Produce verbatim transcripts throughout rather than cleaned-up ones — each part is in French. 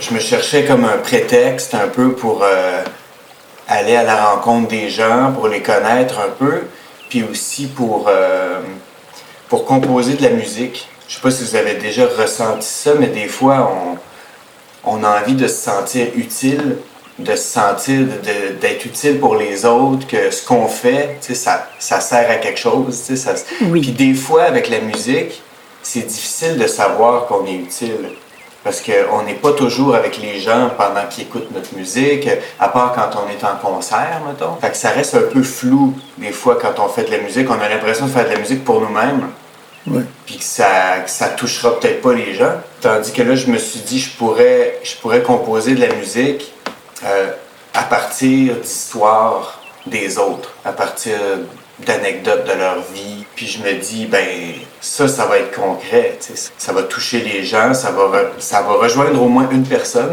je me cherchais comme un prétexte un peu pour euh, aller à la rencontre des gens, pour les connaître un peu, puis aussi pour, euh, pour composer de la musique. Je sais pas si vous avez déjà ressenti ça, mais des fois, on, on a envie de se sentir utile, de se sentir, de, d'être utile pour les autres, que ce qu'on fait, tu sais, ça, ça sert à quelque chose. Tu sais, ça... Oui. Puis des fois, avec la musique, c'est difficile de savoir qu'on est utile. Parce qu'on n'est pas toujours avec les gens pendant qu'ils écoutent notre musique, à part quand on est en concert, mettons. Fait que ça reste un peu flou, des fois, quand on fait de la musique. On a l'impression de faire de la musique pour nous-mêmes. Ouais. Puis que ça, que ça touchera peut-être pas les gens. Tandis que là, je me suis dit, je pourrais, je pourrais composer de la musique euh, à partir d'histoires des autres, à partir d'anecdotes de leur vie. Puis je me dis, ben ça, ça va être concret. Tu sais. Ça va toucher les gens, ça va, re- ça va rejoindre au moins une personne.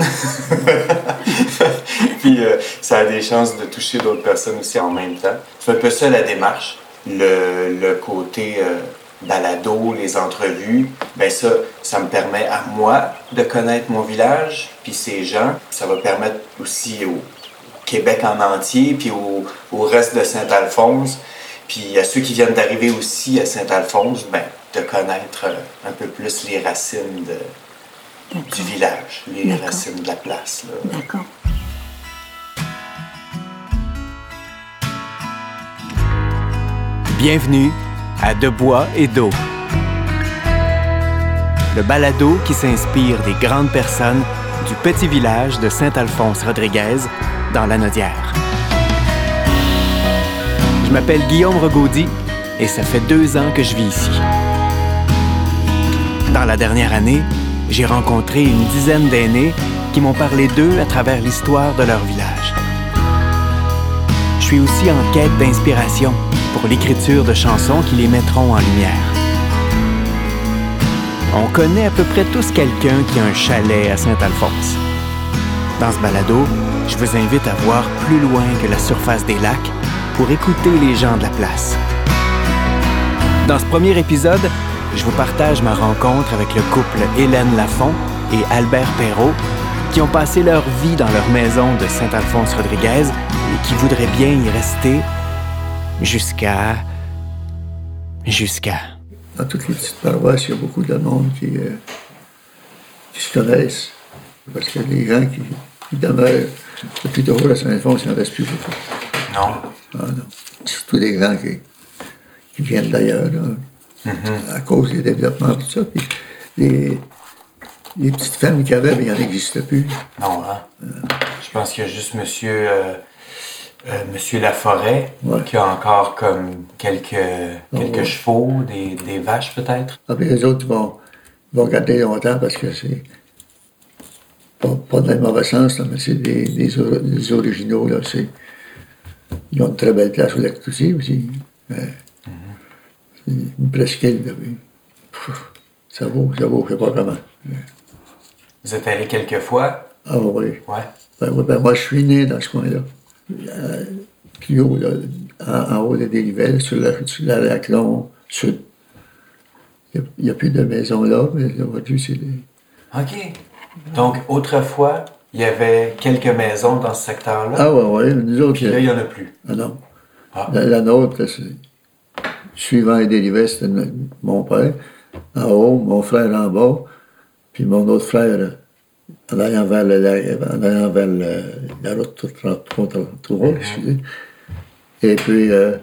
Puis euh, ça a des chances de toucher d'autres personnes aussi en même temps. C'est un peu ça la démarche. Le, le côté euh, balado, les entrevues, ben ça, ça me permet à moi de connaître mon village, puis ces gens. Ça va permettre aussi au Québec en entier, puis au, au reste de Saint-Alphonse, puis à ceux qui viennent d'arriver aussi à Saint-Alphonse, ben, de connaître un peu plus les racines de, du village, les D'accord. racines de la place. Là. D'accord. Bienvenue à De Bois et d'eau. Le balado qui s'inspire des grandes personnes du petit village de Saint-Alphonse-Rodriguez dans la Nodière. Je m'appelle Guillaume Regaudy et ça fait deux ans que je vis ici. Dans la dernière année, j'ai rencontré une dizaine d'aînés qui m'ont parlé d'eux à travers l'histoire de leur village. Je suis aussi en quête d'inspiration pour l'écriture de chansons qui les mettront en lumière. On connaît à peu près tous quelqu'un qui a un chalet à Saint-Alphonse. Dans ce balado, je vous invite à voir plus loin que la surface des lacs pour écouter les gens de la place. Dans ce premier épisode, je vous partage ma rencontre avec le couple Hélène Lafont et Albert Perrault qui ont passé leur vie dans leur maison de Saint-Alphonse-Rodriguez et qui voudraient bien y rester jusqu'à... jusqu'à... Dans toutes les petites paroisses, il y a beaucoup de monde qui, euh, qui se connaissent. Parce que les gens qui, qui demeurent depuis toujours à Saint-Alphonse, il n'en reste plus beaucoup. Non. Ah non. Surtout les gens qui, qui viennent d'ailleurs, là, Mm-hmm. à cause des développements, tout ça. Puis les, les petites fermes qu'il y avait, il n'en existe plus. Non, hein? Euh, je pense qu'il y a juste Monsieur, euh, euh, Monsieur Laforêt Ouais. qui a encore comme quelques, quelques ouais. chevaux, des, des vaches peut-être. Ah, puis les autres vont, vont garder longtemps parce que c'est pas, pas dans le mauvais sens, là, mais c'est des, des, or- des originaux. Là, c'est, ils ont une très belle place au lac aussi. aussi. Mais, c'est une presqu'île. Là, puis, pff, ça vaut, ça vaut, je sais pas comment. Vous êtes allé quelques fois? Ah oui. Ouais. Ben, oui, ben, moi, je suis né dans ce coin-là. Euh, plus haut, là, en, en haut de Desnivelles, sur la, sur la Laclon sud. Il n'y a, a plus de maisons là, mais là, aujourd'hui, c'est des... OK. Donc, autrefois, il y avait quelques maisons dans ce secteur-là. Ah ouais, ouais, nous autres... Puis là, il n'y en a plus. Ah non. Ah. La, la nôtre, là, c'est... Suivant les dérivés, c'était no- mon père. En haut, mon frère en bas. Puis mon autre frère, euh, en allant vers, le, la, en allant vers le, la route trente-trois, trente-trois, Mhm. excusez. Et puis, euh,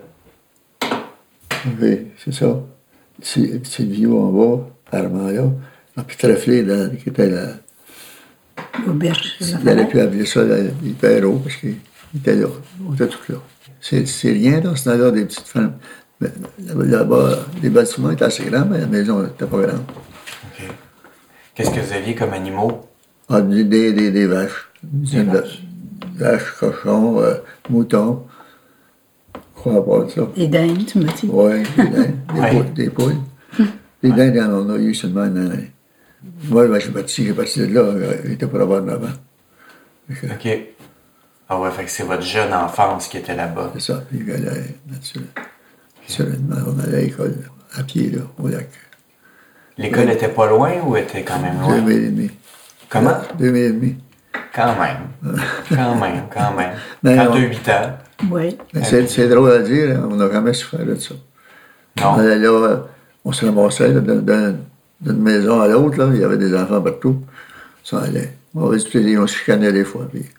oui, c'est ça. C'est c'est le vieux en bas, Armand-là. Ah, puis Trèflé, là, qui était là. Auberge. Il n'allait plus appeler ça là, les Perrault, parce qu'il était là. On était tous là. C'est c'est rien dans ce temps-là, des petites fermes. Mais là-bas, les bâtiments étaient assez grands, mais la maison n'était pas grande. OK. Qu'est-ce que vous aviez comme animaux? Ah, des, des, des, des vaches. Des Des vaches. vaches, cochons, euh, moutons. Quoi pas de ça? Et dindes, tu m'as dit. Oui, des dindes, des, Ouais. poules, des poules. Les dindes, il y en a eu seulement une année. Moi, ben, je suis parti, j'ai parti de là, euh, il était pour avoir neuf ans. Fait que, OK. Ah ouais, fait que c'est votre jeune enfance qui était là-bas. c'est ça, puis il allait, naturellement. Naturellement, on allait à l'école, à pied, là, au lac. L'école était pas loin ou était quand même Deux loin? milles et demi. Comment? Deux mille et demi. Quand même. Quand même, quand même. Mais Quand on- tu as huit ans. Oui. Mais c'est, c'est drôle à dire, hein, on n'a jamais souffert de ça. Non. On allait là, euh, on se ramassait là, d'un- d'un- d'une maison à l'autre, là, il y avait des enfants partout. Ça allait. On avait du plaisir, on se chicanait des fois, puis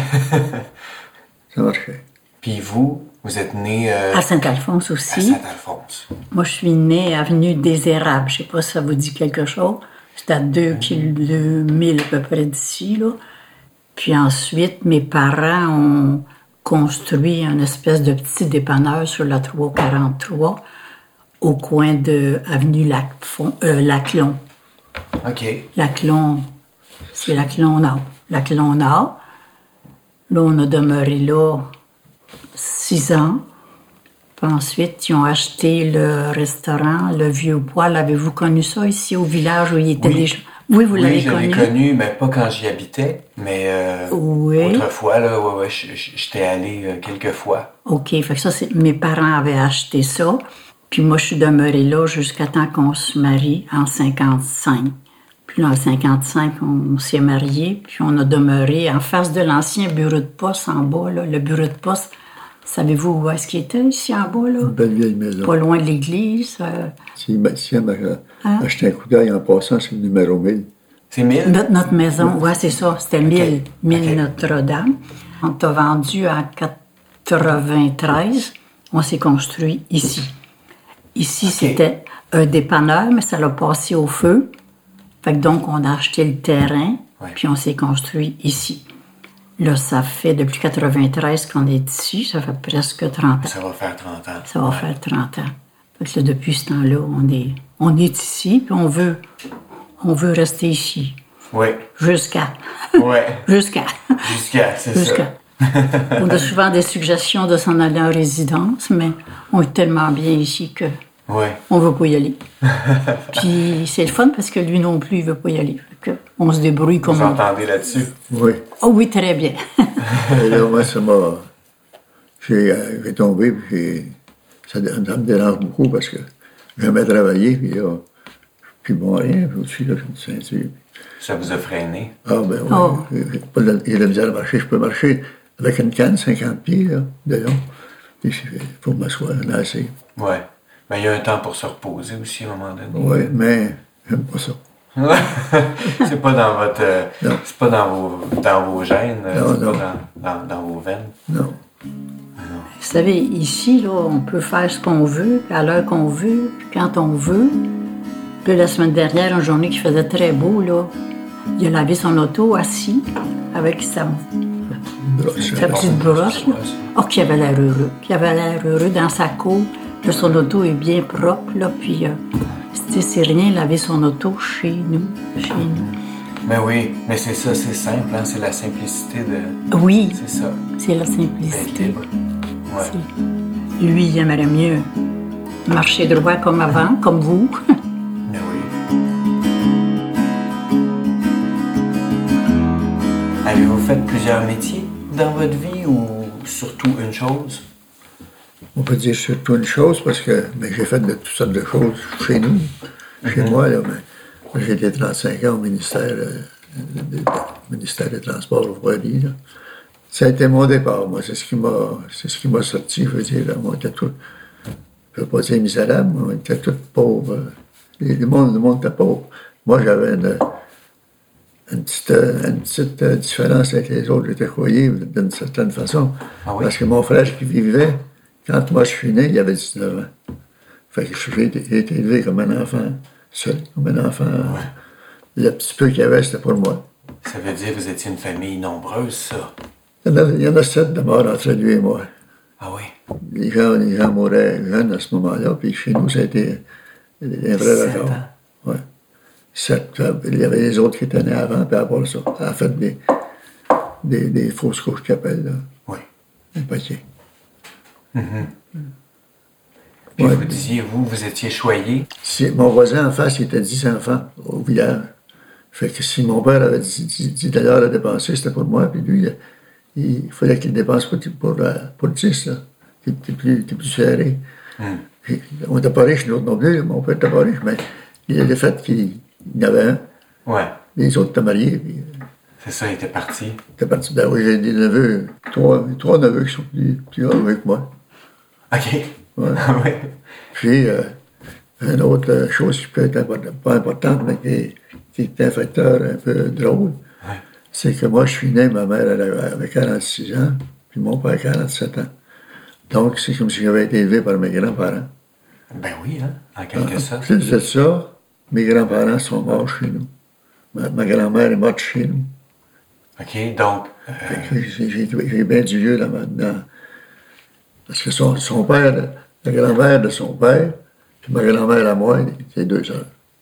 ça marchait. Puis vous, vous êtes né euh, À Saint-Alphonse à aussi. Saint-Alphonse. Moi, je suis née avenue des Érables. Je ne sais pas si ça vous dit quelque chose. C'est à deux mille à peu près d'ici, là. Puis ensuite, mes parents ont construit une espèce de petit dépanneur sur la trois quarante-trois au coin de avenue Lac-Fon- euh, Laclon. OK. Laclon, c'est Laclon Nord. Laclon Nord. Là, on a demeuré là six ans. Puis ensuite, ils ont acheté le restaurant, le Vieux Poil. Avez-vous connu ça ici au village où il était Oui. déjà? Oui, vous Oui, l'avez je connu. l'ai connu, mais pas quand j'y habitais. Mais euh, Oui. autrefois, là, ouais, ouais, j- j- j'étais allé euh, quelques fois. OK, fait que ça, c'est, mes parents avaient acheté ça. Puis moi, je suis demeurée là jusqu'à temps qu'on se marie en cinquante-cinq. Puis là, en cinquante-cinq, on s'est mariés. Puis on a demeuré en face de l'ancien bureau de poste en bas, là. Le bureau de poste, savez-vous où est-ce qu'il était ici en bas, là? Une belle vieille maison. Pas loin de l'église. euh, Si, ben, si elle m'a Hein? acheté un coup d'œil en passant, c'est le numéro mille. C'est mille? Notre, notre maison, ouais, c'est ça, c'était mille, mille Ok. Notre-Dame. On t'a vendu en quatre-vingt-treize. On s'est construit ici. Ici, c'était un dépanneur, mais ça l'a passé au feu. Fait que donc, on a acheté le terrain, Ouais. puis on s'est construit ici. Là, ça fait depuis quatre-vingt-treize qu'on est ici, ça fait presque trente ans. Ça va faire trente ans. Ça va faire trente ans. Fait que là, depuis ce temps-là, on est, on est ici, puis on veut, on veut rester ici. Oui. Jusqu'à. Ouais. Jusqu'à. Jusqu'à, c'est Jusqu'à. ça. On a souvent des suggestions de s'en aller en résidence, mais on est tellement bien ici que Ouais. on veut pas y aller. Puis c'est le fun parce que lui non plus, il veut pas y aller. Fait que on se débrouille comme Vous on... entendez là-dessus? Oui. Oh oui, très bien. Et là, moi, ça m'a. J'ai, euh, j'ai tombé, puis j'ai- ça, ça me dérange beaucoup parce que j'ai jamais travaillé, puis là, puis bon, rien, puis aussi, là, j'ai une ceinture. Ça vous a freiné? Ah, ben oui, Oh. j'ai j'ai pas de la- j'ai de la misère à marcher. Je peux marcher avec une canne, cinquante pieds, là, de long. Puis il faut m'asseoir, on a assez. Ouais. Mais il y a un temps pour se reposer aussi à un moment donné. Oui, mais j'aime pas ça. c'est pas dans votre. euh, Non. c'est pas dans vos, dans vos gènes, euh, Non, c'est non. pas dans, dans, dans vos veines. Non. Vous savez, ici, là, on peut faire ce qu'on veut, à l'heure qu'on veut, quand on veut. Puis la semaine dernière, une journée qui faisait très beau, là, il a lavé son auto assis avec sa, Brosse, sa petite brosse. Là. Oh, qui avait l'air heureux. Qui avait l'air heureux dans sa cour. Là, son auto est bien propre, là, puis euh, tu sais, c'est rien laver son auto chez nous, chez nous. Mais oui, mais c'est ça, c'est simple, hein, c'est la simplicité de. Oui, C'est ça, c'est la d'être simplicité. libre. Ouais. Lui, il aimerait mieux marcher droit comme avant, comme vous. Mais oui. Avez-vous fait plusieurs métiers dans votre vie ou surtout une chose? On peut dire surtout une chose parce que mais j'ai fait de toutes sortes de choses chez nous, chez moi. Là, mais j'ai été trente-cinq ans au ministère, euh, de- de- ministère des Transports au Voirie. Là. Ça a été mon départ, moi. C'est ce qui m'a, c'est ce qui m'a sorti, je veux dire. Là. Moi, on était tout, je ne veux pas dire misérable, mais on était tous pauvres. Les- Le monde, le monde était pauvre. Moi, j'avais une, une petite, euh, une petite euh, différence avec les autres. J'étais choyé d'une certaine façon. Ah oui? Parce que mon frère qui vivait, quand moi je suis né, il avait dix-neuf ans. Fait que j'ai été, j'ai été élevé comme un enfant seul, comme un enfant. Le petit peu qu'il y avait, c'était pour moi. Ça veut dire que vous étiez une famille nombreuse, ça? Il y en a, il y en a sept de morts entre lui et moi. Ah oui? Les gens, les gens mouraient jeunes à ce moment-là, puis chez nous, ça a été un vrai Sept record. ans. Ouais. Sept. Il y avait les autres qui étaient nés avant, puis après ça, en fait, des, des, des fausses couches qu'appellent, là. Oui. Un paquet. Puis Ouais. vous disiez, vous, vous étiez choyé. Si, mon voisin en face, il était dix enfants au village. Fait que si mon père avait dix dollars à dépenser, c'était pour moi, puis lui, il, il fallait qu'il dépense pour, pour, euh, pour dix, là. T'es t'es plus, t'es plus serré. Puis, on n'était pas riches, l'autre non plus, mon père n'était pas riche, mais il a le fait qu'il y en avait un. Ouais. les autres étaient mariés. Puis, c'est ça, il était parti. Il était parti. Ben oui, j'ai des neveux, trois, trois neveux qui sont plus, plus heureux que moi. OK. Ouais. oui. Puis, euh, une autre chose qui peut être import- pas importante, mais qui, qui est un facteur un peu drôle, ouais. c'est que moi, je suis né, ma mère elle avait quarante-six ans, puis mon père quarante-sept ans. Donc, c'est comme si j'avais été élevé par mes grands-parents. Ben oui, hein, en quelque Ah, sorte. plus de ça, mes grands-parents sont morts chez nous. Ma, ma grand-mère est morte chez nous. OK, donc... Euh... J'ai, j'ai, j'ai bien du lieu là-dedans. Parce que son, son père, la grand-mère de son père, puis ma grand-mère à moi, c'est deux sœurs.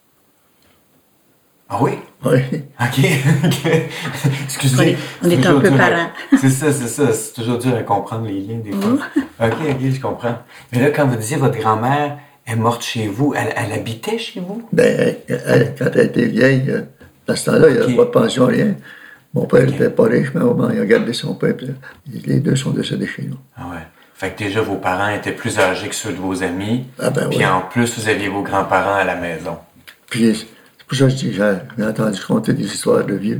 Ah oui? Oui. OK, OK. Excusez. On est un peu parents. C'est ça, c'est ça. C'est toujours dur à comprendre les liens des fois. OK, OK, je comprends. Mais là, quand vous disiez votre grand-mère est morte chez vous, elle, elle habitait chez vous? Ben, elle, elle, quand elle était vieille, à ce temps-là, il n'y avait okay. pas de pension, rien. Mon père n'était okay. pas riche, mais au moment, il a gardé son père. Puis les deux sont décédés chez nous. Ah ouais. Fait que déjà, vos parents étaient plus âgés que ceux de vos amis. Ah ben Puis ouais. en plus, vous aviez vos grands-parents à la maison. Puis c'est pour ça que je dis, j'ai, j'ai entendu compter des histoires de vieux.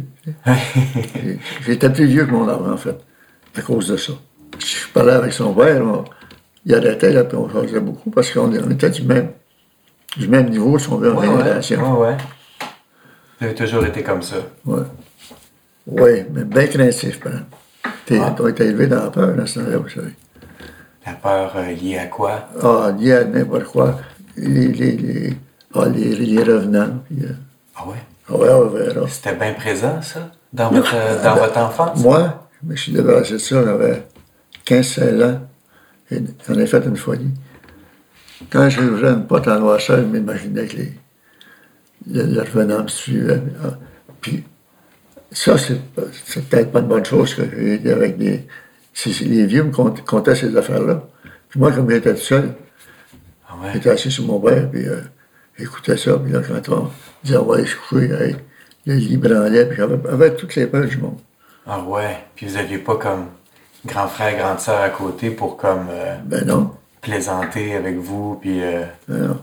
J'étais plus vieux que mon âge, en fait, à cause de ça. Je parlais avec son père, on, il arrêtait, là, puis on faisait beaucoup, parce qu'on on était du même, du même niveau, si on veut, en ouais, génération. Ouais, ouais. Vous avez toujours été comme ça. Oui. Oui, mais bien craintif, par exemple. T'es, ah. On était élevé dans la peur, dans ce temps-là, vous savez. La peur euh, liée à quoi? Ah, liée à n'importe quoi. Les, les, les, ah, les, les revenants. Puis, euh, ah ouais? Ah ouais, on verra. C'était bien présent, ça, dans votre, euh, dans ben, votre enfance? Moi, je me suis débarrassé de ça, j'avais quinze seize ans. Et j'en ai fait une folie. Quand j'ouvrais une porte en noirceur, je m'imaginais que les, les, les revenants me suivaient. Ah, puis, ça, c'est, c'est peut-être pas une bonne chose que j'ai été avec des... C'est, les vieux me contaient ces affaires-là. Puis moi, comme j'étais tout seul, ah ouais. j'étais assis sur mon père, puis euh, j'écoutais ça. Puis là, quand on disait, on va aller se coucher, hey, le lit branlait, puis j'avais, j'avais toutes les peurs du monde. Ah ouais? Puis vous n'aviez pas comme grand frère, grande sœur à côté pour comme... Euh, ben non. Plaisanter avec vous, puis... Euh... Ben non.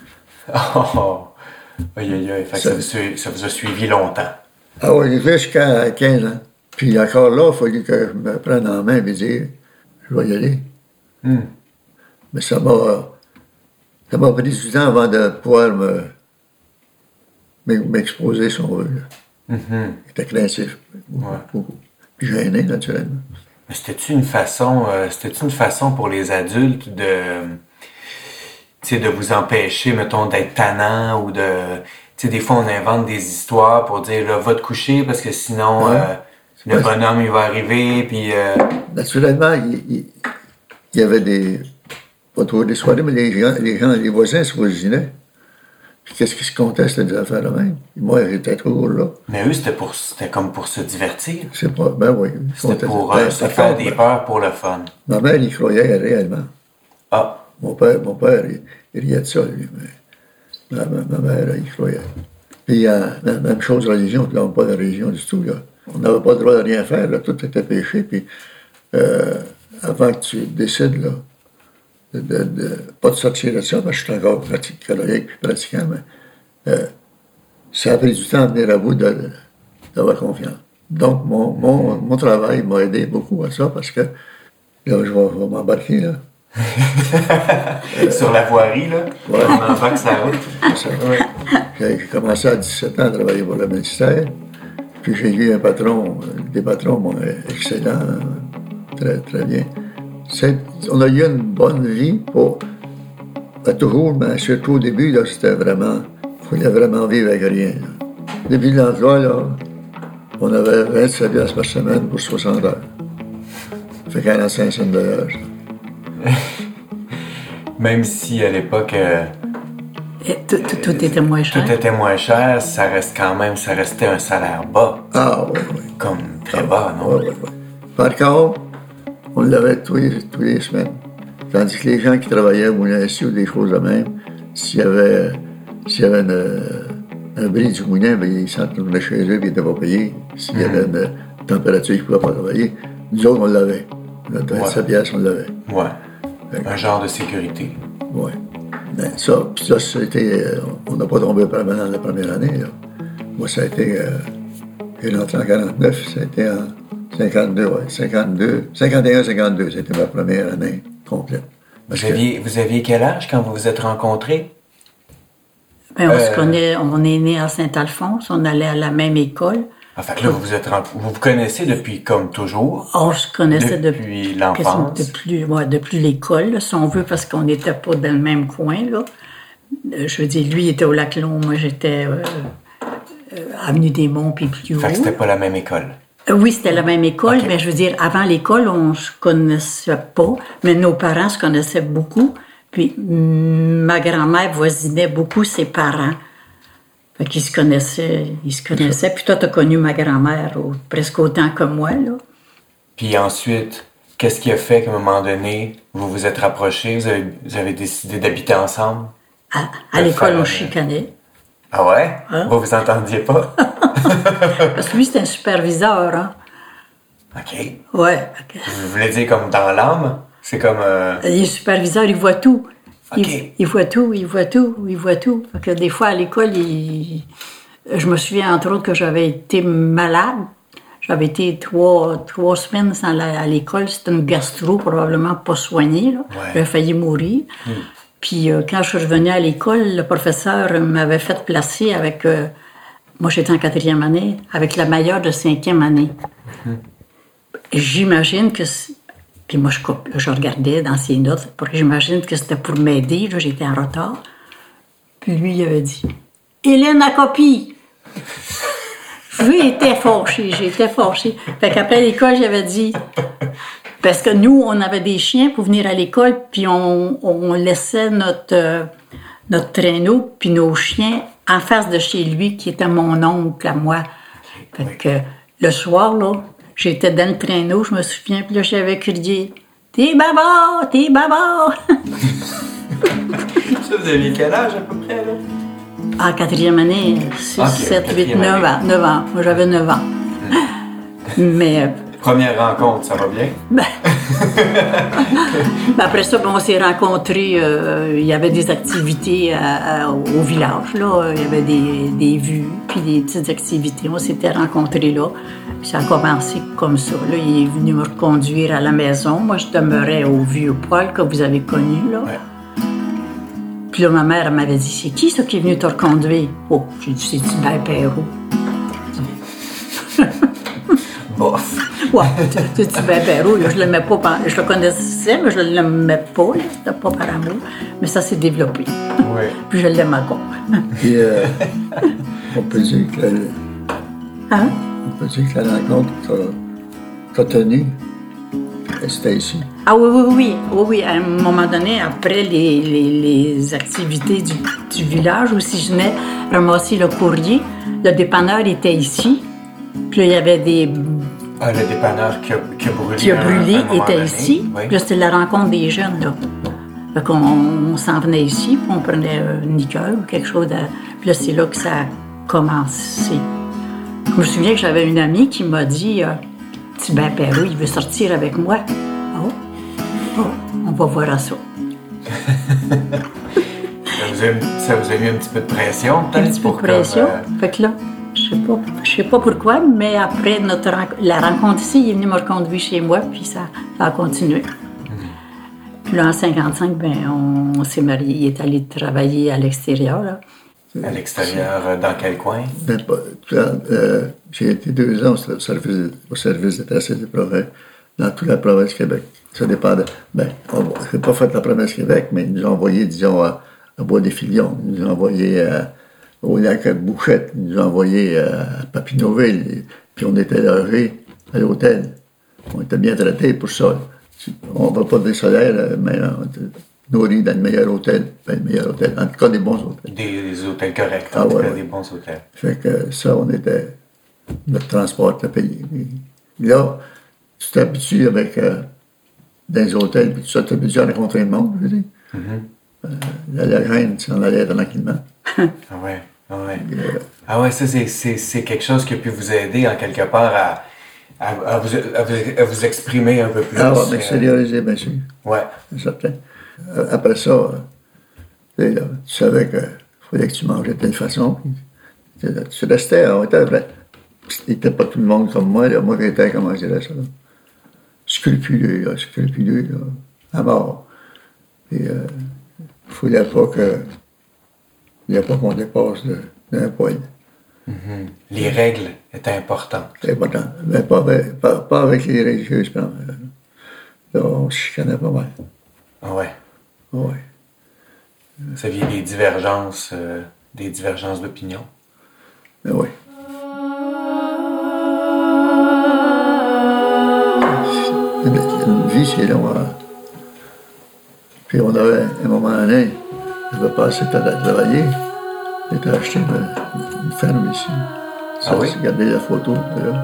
Oh! Aïe, aïe, aïe. Fait que ça, ça, vous, ça vous a suivi longtemps. Ah oui, j'ai fait jusqu'à quinze ans. Puis encore là, il fallait que je me prenne en main et dire, je vais y aller. Mm. Mais ça m'a, ça m'a pris du temps avant de pouvoir me, m'exposer, si on veut. Mm-hmm. J'étais craintif, beaucoup, ouais. beaucoup. Puis gêné, naturellement. Mais c'était-tu une façon, euh, c'était-tu une façon pour les adultes de, tu sais, de vous empêcher, mettons, d'être tannant ou de... Tu sais, des fois, on invente des histoires pour dire, là, va te coucher parce que sinon, ouais. euh, le ouais. bonhomme, il va arriver, puis... Euh... Naturellement, il, il, il y avait des... Pas trop des soirées, mais les gens, les, gens, les voisins se voisinaient. Puis qu'est-ce qui se comptait, c'était des affaires de même. Puis moi, j'étais trop là. Mais eux, c'était, pour, c'était comme pour se divertir. C'est pas... Ben oui. C'était pour euh, se faire des peurs pour le fun. Ma mère, il croyait réellement. Ah. Mon père, mon père, il, il riait de ça, lui, mais... Ma, ma, ma mère, il croyait. Puis, euh, la même chose, religion, on n'avait pas de religion du tout, là. On n'avait pas le droit de rien faire, là. Tout était péché, puis euh, avant que tu décides, là, de, de, de, pas de sortir de ça, parce que je suis encore pratique, catholique, puis pratiquant, mais euh, ça a pris du temps à venir à bout de, de, d'avoir confiance. Donc, mon, mon, mon travail m'a aidé beaucoup à ça, parce que, là, je vais, je vais m'embarquer, là. euh, Sur la voirie, là, ouais. On embarque sa route. Ça, ouais. J'ai commencé à dix-sept ans à travailler pour le ministère. Puis j'ai eu un patron, des patrons bon, excellents, très, très bien. C'est, on a eu une bonne vie, pour, pas toujours, mais surtout au début, là, c'était vraiment, il fallait vraiment vivre avec rien. Là. Début de l'emploi, là, on avait vingt-sept piastres par semaine pour soixante heures. Ça fait quarante-cinq cents de l'heure. Même si à l'époque... Euh... Tout, tout, tout était moins cher. Tout était moins cher, ça reste quand même, ça restait un salaire bas. Ah oui, oui. Comme très ah, bas, non? Oui, oui, oui. Par contre, on l'avait tous les, tous les semaines. Tandis que les gens qui travaillaient au moulin à scie ou des choses de même, s'il y avait, s'il y avait une, un bris du moulin, bien, ils s'en tournaient chez eux et ils n'étaient pas payés. S'il y avait une température qu'ils ne pouvaient pas travailler, nous autres, on l'avait. Notre vingt-sept piastres, on l'avait. Ouais. Un genre de sécurité. Oui. Ben, ça, ça c'était, on n'a pas tombé dans la première année. Là. Moi, ça a été... Euh, j'ai rentré en quarante-neuf, ça a été en cinquante-deux, ouais, cinquante-deux, cinquante et un cinquante-deux, c'était ma première année complète. Vous aviez, vous aviez quel âge quand vous vous êtes rencontrés? Ben, on, Euh, se connaît, on est né à Saint-Alphonse, on allait à la même école. En fait, là, vous vous êtes ren- vous vous connaissez depuis comme toujours? On se connaissait Depuis depuis, l'enfance? Depuis, ouais, depuis l'école, là, si on veut, parce qu'on n'était pas dans le même coin. Là. Euh, Je veux dire, lui était au Lac-Long, moi j'étais euh, euh, avenue des Monts, puis plus haut. Fait que c'était pas la même école. Euh, Oui, c'était la même école, Ok. mais je veux dire, avant l'école, on se connaissait pas, mais nos parents se connaissaient beaucoup. Puis mm, ma grand-mère voisinait beaucoup ses parents. Fait qu'ils se connaissaient, ils se connaissaient. Puis toi, t'as connu ma grand-mère au- presque autant que moi, là. Puis ensuite, qu'est-ce qui a fait qu'à un moment donné, vous vous êtes rapprochés, vous avez, vous avez décidé d'habiter ensemble? À, à Le l'école, faire, on euh, chicanait. Ah ouais? Hein? Vous vous entendiez pas? Parce que lui, c'était un superviseur, hein. OK. Ouais. Vous voulez dire comme dans l'âme? C'est comme... euh, Les superviseurs, ils voient tout. Ils, OK. ils voient tout, ils voient tout, ils voient tout. Fait que des fois, à l'école, ils- je me souviens, entre autres, que j'avais été malade. J'avais été trois, trois semaines sans la- à l'école. C'était une gastro, probablement pas soignée, là. Ouais. J'avais failli mourir. Puis euh, quand je suis revenue à l'école, le professeur m'avait fait placer avec... euh, moi, j'étais en quatrième année, avec la meilleure de cinquième année. J'imagine que... c'est- Puis moi, je, cop- je regardais dans ses notes, pour que j'imagine que c'était pour m'aider, là, j'étais en retard. Puis lui, il avait dit « Hélène a copie! » J'étais fâchée, j'étais fâchée. Fait qu'après l'école, j'avais dit... Parce que nous, on avait des chiens pour venir à l'école, puis on, on laissait notre, euh, notre traîneau, puis nos chiens en face de chez lui, qui était mon oncle à moi. Fait que le soir, là, j'étais dans le traîneau, je me souviens, puis là, j'avais crié « T'es baba! T'es baba! » Ça, vous aviez quel âge à peu près, là? En quatrième année, six, Ok, sept, huit, quatrième neuf ans. année. neuf ans. Moi, j'avais neuf ans. Mais... euh, Première rencontre, ça va bien? Ben, ben après ça, ben, on s'est rencontrés. euh, il y avait des activités à- à- au village. Là. Il y avait des, des vues, puis des petites activités. On s'était rencontrés là. Puis ça a commencé comme ça. Là. Il est venu me reconduire à la maison. Moi, je demeurais au Vieux-Poil que vous avez connu. Là. Ouais. Puis là, ma mère elle m'avait dit « C'est qui ça qui est venu te reconduire? » Oh, j'ai dit « C'est Hubert Perrault. » Bof. Ouais, tu dis, ben, Perrault, là, je le mets pas, par- je le connaissais, mais je le l'aimais pas, là, c'était pas par amour, mais ça s'est développé. Oui. Puis je l'aime encore. Puis, euh, on peut dire que la, Hein? on peut dire que la rencontre qu'a- qu'a tenue, c'était ici. Ah oui, oui, oui, oui, oui, à un moment donné, après les, les, les activités du, du village, où si je venais ramasser le courrier, le dépanneur était ici, puis là, il y avait des... Ah, le dépanneur qui a, qui a brûlé. qui a un- brûlé un moment était donné. ici. Oui. Puis là, c'était la rencontre des jeunes, là. Fait qu'on on s'en venait ici, puis on prenait euh, une liqueur ou quelque chose. De... Puis là, c'est là que ça a commencé. Je me souviens que j'avais une amie qui m'a dit euh, « Tibet Perrault, il veut sortir avec moi. » Oh, oh, on va voir à ça. Ça vous, a, ça vous a mis un petit peu de pression, Un peut-être? petit peu de pour pression. comme, euh, Fait que là, je sais pas, je sais pas pourquoi, mais après notre ren- la rencontre ici, il est venu me reconduire chez moi, puis ça, ça a continué. Puis là, en cinquante-cinq, ben, on, on s'est mariés. Il est allé travailler à l'extérieur, là. à l'extérieur, euh, dans quel coin? Ben, pas- euh, j'ai été deux ans au service, au service de tracé des progrès dans toute la province du Québec. Ça dépendait. Ben, on n'a pas fait la province du Québec, mais ils nous ont envoyé, disons, à, à Bois-des-Filions. Ils nous ont envoyé à, au lac Bouchette. Ils nous ont envoyé à Papineauville. Puis on était logés à l'hôtel. On était bien traités pour ça. On ne va pas des solaires, mais on était nourris dans le meilleur hôtel. Ben, le meilleur hôtel. En tout cas, des bons hôtels. Des, des hôtels corrects, Ah en tout ouais, cas, ouais. des bons hôtels. Fait que ça, on était. Notre transport était payé. Et là, tu t'habitues avec. Euh, dans les hôtels, puis tout ça, tu t'habitues à rencontrer le monde, je veux dire. Euh, la, la reine s'en allait tranquillement. Ah ouais, ah ouais. Euh, Ah ouais, ça, c'est, c'est, c'est quelque chose qui a pu vous aider, en quelque part, à, à, à, vous, à, vous, à vous exprimer un peu plus. ah, ouais, euh, m'extérioriser, bien sûr. ouais. C'est certain. Euh, Après ça, euh, tu sais, là, tu savais qu'il fallait que tu manges de telle façon, puis Tu restais, on était vrai. C'était pas tout le monde comme moi, là. Moi, j'étais, comment je dirais ça, là. Scrupuleux, là, scrupuleux, là, à mort. Et euh, il ne fallait pas que. Il ne fallait pas qu'on dépasse de, d'un poil. Mm-hmm. Les règles étaient importantes. C'est important. Mais pas, avec, pas, pas avec les religieux, je pense. Là, on se chicanait pas mal. Ah ouais. Oui. Vous aviez des divergences, euh, des divergences d'opinion? Mais oui. Une vie, c'est long. Hein? Puis on avait, à un moment donné, je n'avais pas assez de temps à travailler. J'ai acheté une, une ferme ici. Ça, ah oui? Regardez la photo, là.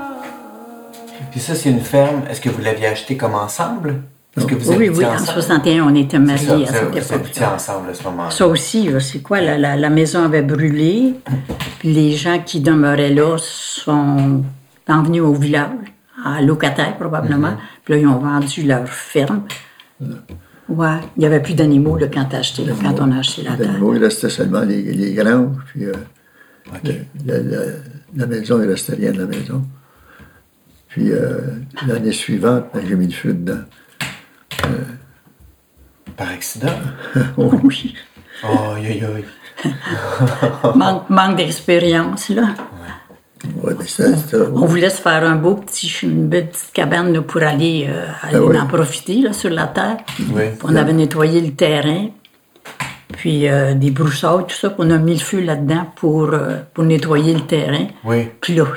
Puis ça, c'est une ferme. Est-ce que vous l'aviez acheté comme ensemble? Est-ce que vous oui, habitiez oui, ensemble? en soixante et un, on était mariés ça, à cette époque. Vous habitiez ensemble à ce moment-là. Ça aussi, là, c'est quoi? La, la, la maison avait brûlé. Puis les gens qui demeuraient là sont venus au village, à locataire probablement. Mm-hmm. Puis là, ils ont vendu leur ferme. Mm-hmm. Ouais, il n'y avait plus d'animaux là, quand, t'as acheté, là, quand on a acheté la terre. D'animaux, il restait seulement les, les granges. Puis euh, okay. la, la, la maison, il ne restait rien de la maison. Puis euh, l'année suivante, ben, j'ai mis le feu dedans. Euh... Par accident? Oh, oui. Oh, aïe, aïe. manque, manque d'expérience, là. Ouais, mais ça, ça, on, on voulait se faire un beau petit, une belle petite cabane là, pour aller, euh, aller ah, oui. en profiter là, sur la terre. Oui. On avait nettoyé le terrain, puis euh, des broussailles, tout ça, puis on a mis le feu là-dedans pour, euh, pour nettoyer le terrain. Oui. Puis là,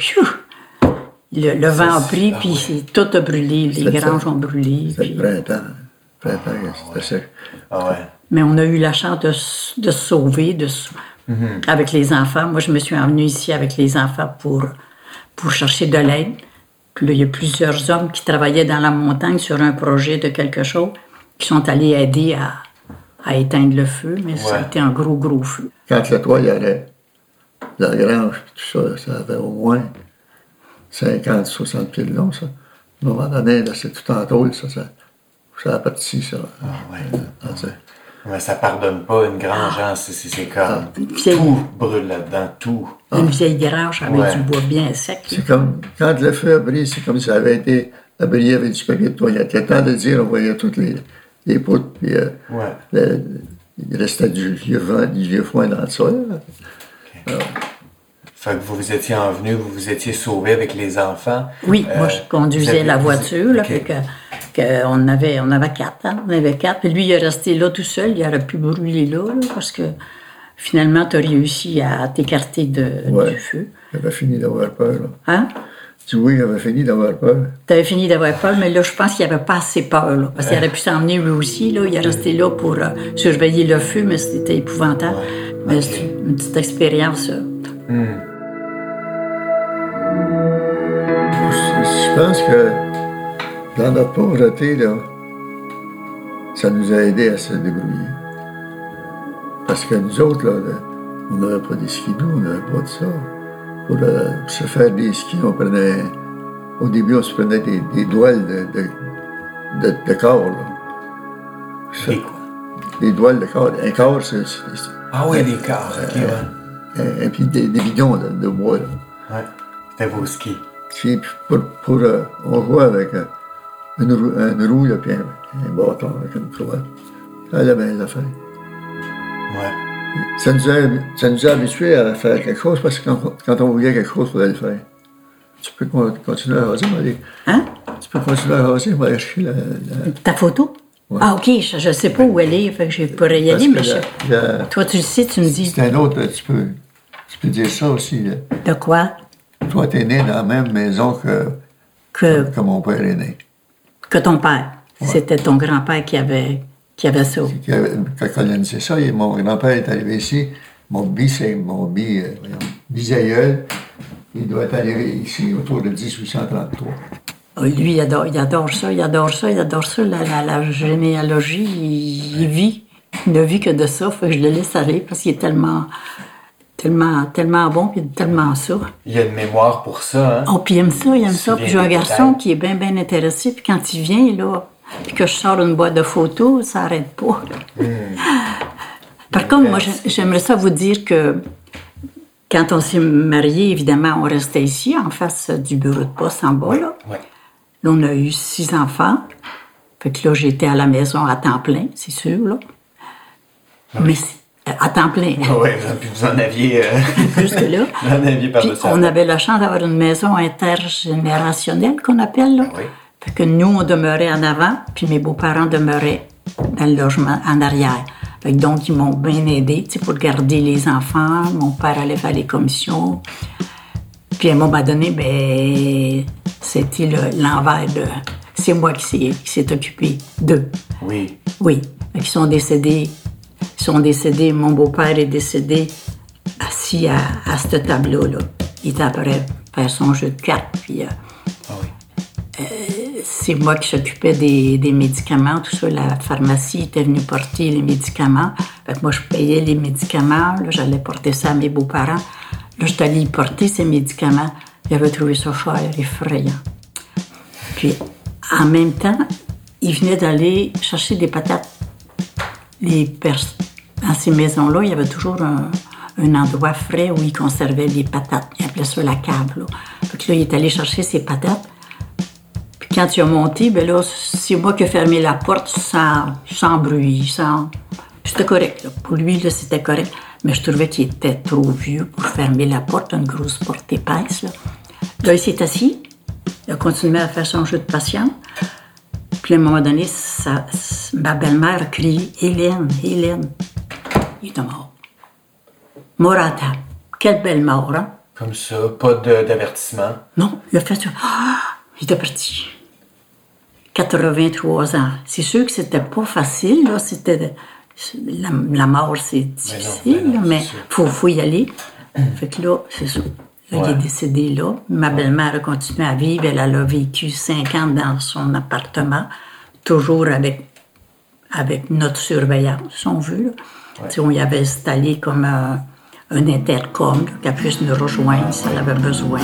le, le vent a pris, ah, puis oui. tout a brûlé, les granges ont brûlé. C'était puis... le printemps. Le printemps, c'était sec. Ah ouais. Mais on a eu la chance de, de se sauver, de se... Mm-hmm. Avec les enfants. Moi, je me suis emmenée ici avec les enfants pour, pour chercher de l'aide. Puis là, il y a plusieurs hommes qui travaillaient dans la montagne sur un projet de quelque chose, qui sont allés aider à, à éteindre le feu, mais ouais. ça a été un gros, gros feu. Quand le toit y allait, la grange, tout ça, ça avait au moins cinquante, soixante pieds de long, ça. À un moment donné, là, c'est tout en tôle, ça, ça, ça a parti, ça. Ah ouais. Ah, mais ça pardonne pas une grange, hein, c'est, c'est, c'est comme ah, vieille... tout brûle là-dedans, tout. Une ah. vieille grange avec ouais. du bois bien sec. C'est comme, quand le feu a brillé, c'est comme si ça avait été brillé avec du papier de toilette. Il y a temps de dire, on voyait toutes les, les poutres, puis euh, ouais. le, il restait du vieux vent, du vieux foin dans le sol. Okay. Alors, fait que vous vous étiez envenus, vous vous étiez sauvés avec les enfants. Oui, euh, moi je conduisais avez... la voiture, là, okay. que, que on avait, on avait quatre, hein, on avait quatre. Puis lui, il est resté là tout seul, il aurait pu brûler là, là parce que finalement, tu as réussi à t'écarter de, ouais, du feu. J'avais fini d'avoir peur. Là. Hein? Tu oui, j'avais fini d'avoir peur. Tu avais fini d'avoir peur, mais là, je pense qu'il n'y avait pas assez peur, là, parce qu'il aurait pu s'emmener lui aussi, là. Il est resté là pour euh, surveiller le feu, mais c'était épouvantable. Ouais. Mais okay. c'est une petite expérience. Euh, mm. Je pense que dans notre pauvreté, là, ça nous a aidés à se débrouiller. Parce que nous autres, là, on n'avait pas des skis doux, on n'avait pas de ça. Pour euh, se faire des skis, on prenait... Au début, on se prenait des, des douelles de, de, de, de corps, là. Des quoi? Des douelles de corps. Un corps, c'est... c'est, c'est ah oui, des corps, ok, ouais. Et, et puis des, des bidons de, de bois, là. Ouais, c'était vos skis. Puis pour, pour, euh, on jouait avec euh, une, roue, une roue, là, puis un, un bâton avec une croix. Ça allait bien les affaires. Ouais. Ça nous, a, ça nous a habitués à faire quelque chose, parce que quand, quand on voulait quelque chose, il fallait le faire. Tu peux continuer à raser, Marie. Hein? Tu peux continuer à raser, Marie, acheter la, la... Ta photo? Ouais. Ah, OK, je ne sais pas où elle est, fait que je pourrais y aller, mais je... la, la... toi, tu le sais, tu me dis. C'est un autre, tu peux, tu peux dire ça aussi. Là. De quoi? Toi, tu es né dans la même maison que, que... que mon père est né. Que ton père. Ouais. C'était ton grand-père qui avait, qui avait ça. Qui avait, quand on c'est ça, mon grand-père est arrivé ici. Mon bis, c'est mon bis, euh, bisaïeul. Il doit être arrivé ici autour de dix-huit cent trente-trois. Lui, il adore, il adore ça, il adore ça, il adore ça, la, la, la généalogie, il, il vit. Il ne vit que de ça, faut que je le laisse aller parce qu'il est tellement, tellement, tellement bon, puis tellement ça. Il a une mémoire pour ça, hein? Oh, puis il aime ça, il aime ça. Puis j'ai un garçon qui est bien, bien intéressé, puis quand il vient, là, puis que je sors une boîte de photos, ça n'arrête pas. Mm. Par contre, moi, j'aimerais ça vous dire que Quand on s'est mariés, évidemment, on restait ici, en face du bureau de poste, en bas, là. Ouais. Là, on a eu six enfants. Fait que là, j'étais à la maison à temps plein, c'est sûr, là. Oui. Mais c'est- à temps plein. Oui, puis vous en aviez... Euh... Plus que là. vous en aviez Puis par-dessus. on avait la chance d'avoir une maison intergénérationnelle, qu'on appelle, là. Oui. Fait que nous, on demeurait en avant, puis mes beaux-parents demeuraient dans le logement en arrière. Fait que donc, ils m'ont bien aidé, tu sais, pour garder les enfants. Mon père allait faire les commissions. Puis à un moment donné, ben, c'était le- l'envers de... C'est moi qui s'est, qui s'est occupé d'eux. Oui. Oui. Fait qu'ils sont décédés. Ils sont décédés. Mon beau-père est décédé assis à, à ce tableau-là. Il était après faire son jeu de cartes. Puis, euh, Ah oui. c'est moi qui s'occupais des, des médicaments, tout ça. La pharmacie était venue porter les médicaments. Fait que moi, je payais les médicaments. Là, j'allais porter ça à mes beaux-parents. Là, j'étais allée y porter ces médicaments. Ils avaient trouvé ça cher, effrayant. Puis, en même temps, ils venaient d'aller chercher des patates. Les pers- Dans ces maisons-là, il y avait toujours un, un endroit frais où ils conservaient les patates. Ils appelaient ça la cave, là. Fait que là, il est allé chercher ses patates. Puis quand il a monté, ben là, c'est moi qui ai fermé la porte sans, sans bruit, sans... C'était correct, là. Pour lui, là, c'était correct. Mais je trouvais qu'il était trop vieux pour fermer la porte, une grosse porte épaisse, là. Là, il s'est assis. Il a continué à faire son jeu de patience. Puis à un moment donné, ça, ma belle-mère a crié « Hélène, Hélène ». Il est mort. Mort à table. Quelle belle mort, hein? Comme ça, pas de- d'avertissement. Non, il a fait ça. Ah! Il était parti. quatre-vingt-trois ans. C'est sûr que c'était pas facile, là. C'était... La, la mort, c'est difficile, mais non, mais c'est sûr. faut, faut y aller. Fait que là, c'est ça. Là, Ouais. il est décédé là. Ma belle-mère a continué à vivre. Elle, elle a vécu cinq ans dans son appartement, toujours avec, avec notre surveillance, si on veut. Là. Tu sais, on y avait installé comme un, un intercom, là, qu'elle puisse nous rejoindre si elle avait besoin.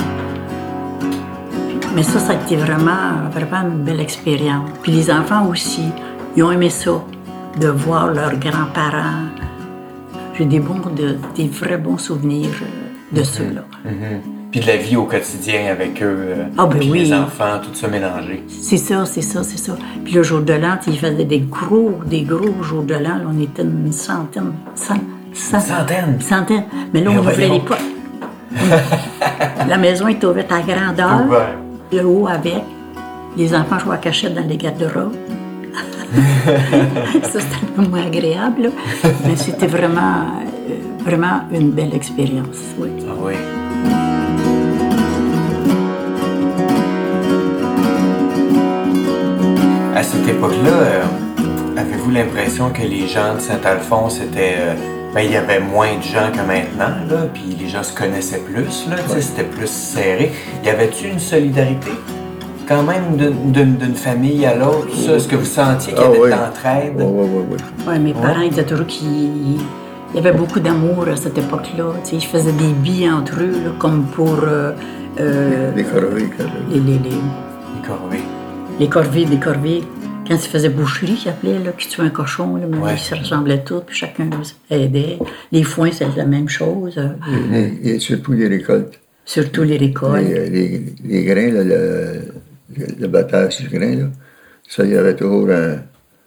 Mais ça, ça a été vraiment, vraiment une belle expérience. Puis les enfants aussi, ils ont aimé ça, de voir leurs grands-parents. J'ai des bons, de, des vrais bons souvenirs euh, de ceux-là. Mhm. Puis de la vie au quotidien avec eux. euh, Ah, ben puis oui. les enfants, tout ça mélangé. C'est ça, c'est ça, c'est ça. Puis le jour de l'an, ils faisaient des gros, des gros jours de l'an. Là, on était une centaine, cent, cent, Centaine? centaine. Mais là, Mais on ouvrait voyons. les portes. La maison était ouverte à grandeur. Ouvert. Le haut avec. Les enfants jouaient à cachette dans les garde-robes. Ça, c'était un peu moins agréable, là. Mais c'était vraiment, euh, vraiment une belle expérience, oui. Ah oui. À cette époque-là, euh, avez-vous l'impression que les gens de Saint-Alphonse étaient... euh, ben, il y avait moins de gens que maintenant, là, puis les gens se connaissaient plus, là, tu sais, c'était plus serré. Y avait-tu une solidarité, quand même, d'une- d'une d'une famille à l'autre, tout ça? Est-ce que vous sentiez qu'il y Ah avait oui. de l'entraide? Oui, oui, oui, oui. Ouais, mes parents étaient toujours qui. Il y avait beaucoup d'amour à cette époque-là. Tu sais, ils faisaient des billes entre eux, là, comme pour euh, euh, Les corvées, quand même. les, les, les, Les corvées. les corvées, des corvées. Quand ils faisaient boucherie, ils appelaient, là, qui tuait un cochon, là, mais Ouais. ils se ressemblaient tous, puis chacun nous aidait. Les foins, c'est la même chose, euh, Et, et surtout les récoltes. surtout les récoltes. Les, les, les grains, là, le, le, le battage du grain, là, ça, il y avait toujours un,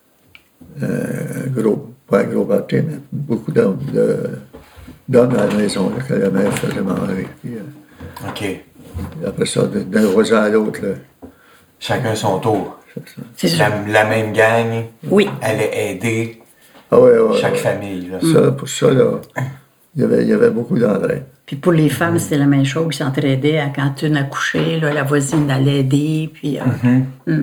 un gros, pas un gros party, mais beaucoup d'hommes de, d'hommes à la maison, là, que la mère faisait manger. Puis, euh, OK. après ça, d'un voisin à l'autre, là, Chacun son tour. C'est ça. La, la même gang Oui. allait aider ah ouais, ouais, chaque ouais. famille, là. Ça, pour ça, là, il y avait, il y avait beaucoup d'entraide. Puis pour les femmes, c'était la même chose. Ils s'entraidaient. À- Quand une accouchait, là, la voisine allait aider. Puis, euh, mm.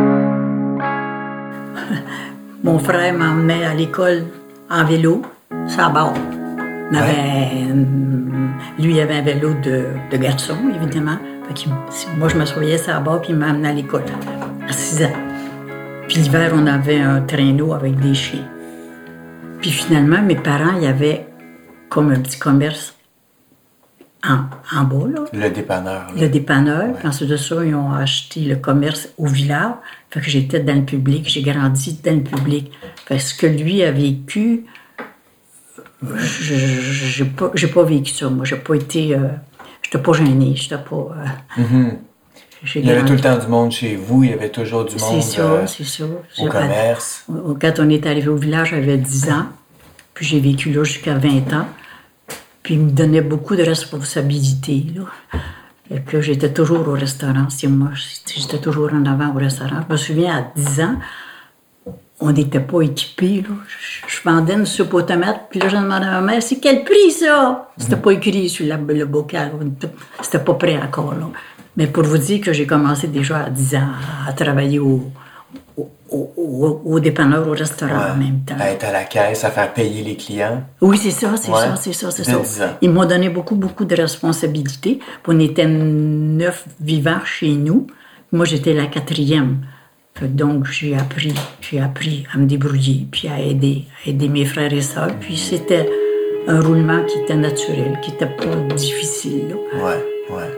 Mon frère m'emmenait à l'école en vélo, sans bord. Il avait, hum, lui, il avait un vélo de, de garçon, évidemment. Fait qu'il- moi, je m'assoyais sur la barre, puis il m'emmenait à l'école, à six ans. Puis l'hiver, on avait un traîneau avec des chiens. Puis finalement, mes parents, il y avait comme un petit commerce en, en bas, là. Le dépanneur. là. Le dépanneur. Puis ensuite de ça, ils ont acheté le commerce au village. Fait que j'étais dans le public, j'ai grandi dans le public. Parce que lui a vécu Je j'ai pas, j'ai pas vécu ça. Moi, j'ai pas été... Euh, j'étais pas gênée, j'étais pas... Euh, mm-hmm. Il y avait tout le temps du monde chez vous, il y avait toujours du monde c'est sûr, euh, c'est sûr. au commerce. Quand on est arrivé au village, j'avais dix ans, puis j'ai vécu là jusqu'à vingt ans. Puis il me donnait beaucoup de responsabilités, là. Et que j'étais toujours au restaurant. C'est moi, j'étais toujours en avant au restaurant. Je me souviens, à dix ans, on n'était pas équipés, là. Je, je vendais une soupe aux tomates, puis là, je demandais à ma mère, c'est quel prix, ça? C'était mm-hmm. pas écrit sur la, le bocal. C'était pas prêt encore, là. Mais pour vous dire que j'ai commencé déjà à dix ans à travailler au, au, au, au dépanneur, au restaurant ouais. en même temps. À être à la caisse, à faire payer les clients. Oui, c'est ça, c'est ouais. ça, c'est ça, c'est ça. Ils m'ont donné beaucoup, beaucoup de responsabilités. On était neuf vivants chez nous. Moi, j'étais la quatrième. Donc, j'ai appris, j'ai appris à me débrouiller, puis à aider, à aider mes frères et sœurs. Puis c'était un roulement qui était naturel, qui n'était pas difficile, là. Ouais, ouais.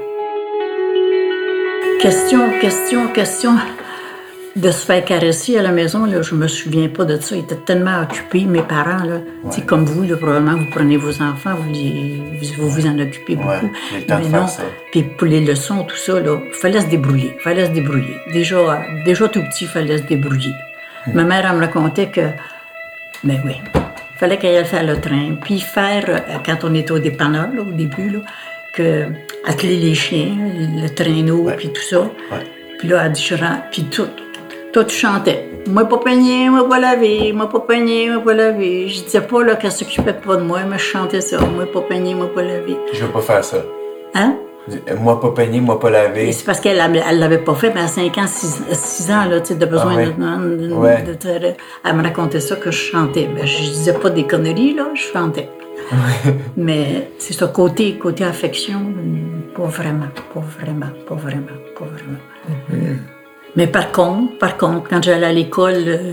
Question, question, question de se faire caresser à la maison, là, je me souviens pas de ça. Ils étaient tellement occupés, mes parents, là. Ouais. Comme vous, là, probablement, vous prenez vos enfants, vous les, vous, vous en occupez beaucoup. Ouais, j'ai le temps mais de non, faire ça. Puis pour les leçons, tout ça, là, il fallait se débrouiller, il fallait se débrouiller. Déjà, déjà tout petit, il fallait se débrouiller. Hum. Ma mère, elle me racontait que, ben oui, il fallait qu'elle aille faire le train, puis faire, quand on était au dépanneur, là, au début, là, que atteler les chiens, le traîneau, ouais. puis tout ça. Ouais. Puis là, elle dit, je rentre, puis tout, tout chantait. Moi, pas peigné, moi, pas lavé, moi, pas peigné, moi, pas lavé. Je disais pas, là, qu'elle s'occupait pas de moi, mais je chantais ça. Moi, pas peigné, moi, pas lavé. Je veux pas faire ça. Hein? Moi, pas peigné, moi, pas lavé. Et c'est parce qu'elle elle l'avait pas fait, mais à cinq ans, six ans, là, tu sais, de besoin ah, oui. de, de, ouais. de, de, de... Elle me racontait ça, que je chantais. Ben, je disais pas des conneries, là, je chantais. Mais c'est ça, côté, côté affection, pas vraiment, pas vraiment, pas vraiment, pas vraiment. Mm-hmm. Mais par contre, par contre, quand j'allais à l'école, euh,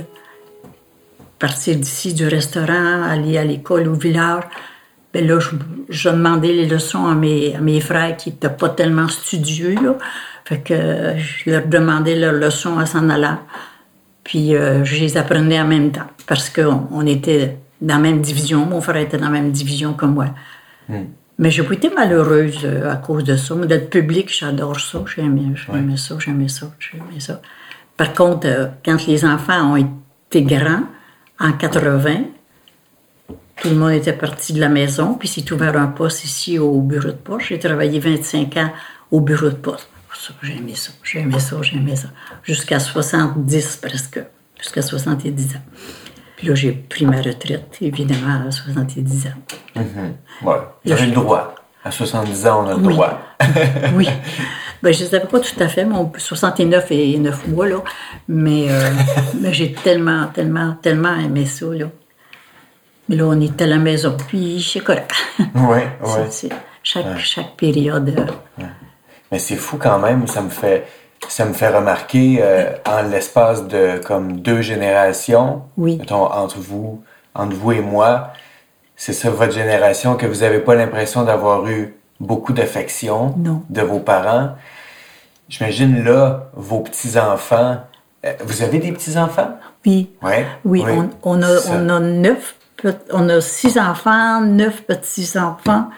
partir d'ici du restaurant, aller à l'école au village, ben là, je, je demandais les leçons à mes, à mes frères qui n'étaient pas tellement studieux, là. Fait que euh, je leur demandais leurs leçons en s'en allant. Puis euh, je les apprenais en même temps, parce qu'on on était dans la même division. Mon frère était dans la même division que moi. Mm. Mais j'ai pas été malheureuse euh, à cause de ça. Moi, d'être public, j'adore ça. J'aimais, j'aimais ouais. ça, j'aimais ça, j'aimais ça. Par contre, euh, quand les enfants ont été grands, en quatre-vingts, tout le monde était parti de la maison, puis s'est ouvert un poste ici au bureau de poste. J'ai travaillé vingt-cinq ans au bureau de poste. Ça, j'aimais ça, j'aimais ça, j'aimais ça. Jusqu'à soixante-dix presque, jusqu'à soixante-dix ans. Puis là, j'ai pris ma retraite, évidemment, à soixante-dix ans. Mm-hmm. Ouais. Vous avez le droit. À soixante-dix ans, on a le oui. droit. Oui. Ben, je ne savais pas tout à fait, mon soixante-neuf et neuf mois, là. Mais, euh, mais j'ai tellement, tellement, tellement aimé ça, là. Mais là, on était à la maison, puis c'est correct. Oui, oui. C'est, c'est chaque, ouais. chaque période. Euh... Ouais. Mais c'est fou quand même, ça me fait... Ça me fait remarquer, euh, en l'espace de comme deux générations, oui. mettons, entre vous, entre vous et moi, c'est ça, votre génération, que vous n'avez pas l'impression d'avoir eu beaucoup d'affection non. de vos parents. J'imagine là, vos petits-enfants. Euh, vous avez des petits-enfants? Oui. Ouais? Oui, oui. On, on, a, on a neuf, on a six enfants, neuf petits-enfants,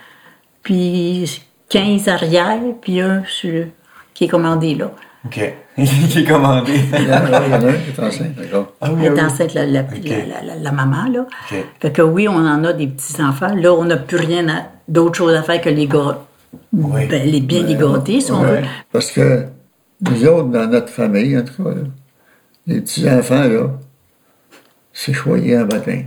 puis quinze arrières, puis un sur, qui est commandé là. OK. Qui est commandé. Il y en a un qui est enceinte, d'accord. Ah, oui, elle est enceinte, la, la, okay. la, la, la maman, là. Okay. Fait que oui, on en a des petits-enfants. Là, on n'a plus rien à, d'autre chose à faire que les gars. Oui. Ben, les bien ben, les gâter, si on ouais. veut. Parce que nous autres, dans notre famille, en tout cas, là, les petits-enfants, là, c'est choyé en matin.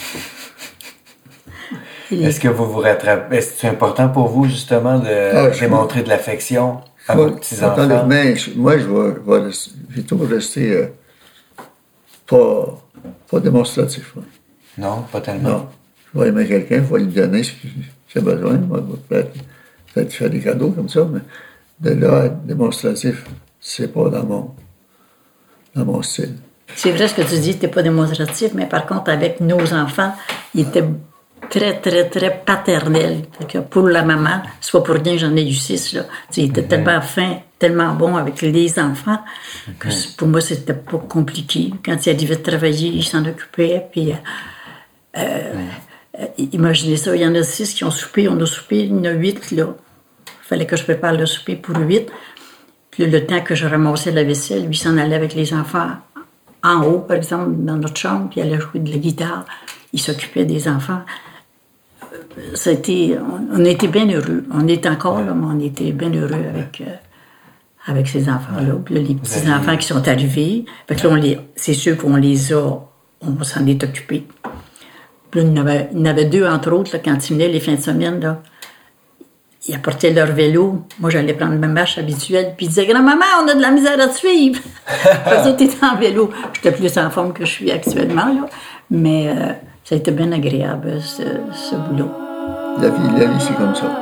Est-ce que vous vous rattrapez? Est-ce que c'est important pour vous, justement, de ah, démontrer de l'affection à vos petits-enfants? Mais moi, je vais, je vais, je vais toujours rester euh, pas, pas démonstratif. Hein. Non, pas tellement. Non. Je vais aimer quelqu'un, je vais lui donner ce qu'il a besoin. Moi, je vais peut-être, peut-être faire des cadeaux comme ça, mais de là à être démonstratif, c'est pas dans mon, dans mon style. C'est vrai ce que tu dis, tu n'es pas démonstratif, mais par contre, avec nos enfants, ils étaient très, très, très paternel. Pour la maman, c'est pas pour rien que j'en ai eu six, là. Il était mm-hmm. tellement fin, tellement bon avec les enfants, mm-hmm. que pour moi, c'était pas compliqué. Quand il arrivait de travailler, il s'en occupait, puis euh, mm-hmm. Euh, imaginez ça, il y en a six qui ont soupé, on a soupé, il y en a huit, là. Il fallait que je prépare le souper pour huit. Puis le temps que je ramassais la vaisselle, lui s'en allait avec les enfants en haut, par exemple, dans notre chambre, puis il allait jouer de la guitare. Il s'occupait des enfants. Ça a été, on, on a été bien heureux. On est encore là, mais on était bien heureux avec, euh, avec ces enfants-là. Puis là, les petits-enfants qui sont arrivés, fait que là, on les, c'est sûr qu'on les a, on s'en est occupé. Puis là, il y en avait, il y en avait deux, entre autres, là, quand ils venaient les fins de semaine, là. Ils apportaient leur vélo. Moi, j'allais prendre ma marche habituelle. Puis ils disaient, grand-maman, on a de la misère à te suivre. Parce que t'étais en vélo. J'étais plus en forme que je suis actuellement, là. Mais euh, ça a été bien agréable, ce, ce boulot. La vie, la vie, c'est comme ça.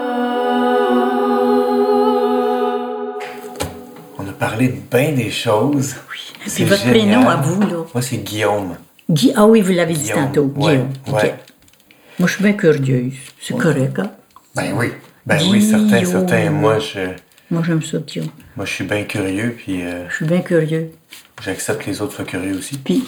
On a parlé de bien des choses. Oui. Et puis votre génial. Prénom à vous, là? Moi, c'est Guillaume. Gui... Ah oui, vous l'avez dit Guillaume. tantôt. Ouais. Guillaume. Ouais. Okay. Moi, je suis bien curieuse. C'est ouais. correct, hein? Ben oui. Ben Guillaume. Oui, certains, certains. Moi, je... Moi, j'aime ça, Guillaume. Moi, je suis bien curieux, puis... Euh... Je suis bien curieux. J'accepte que les autres soient curieux aussi. Puis...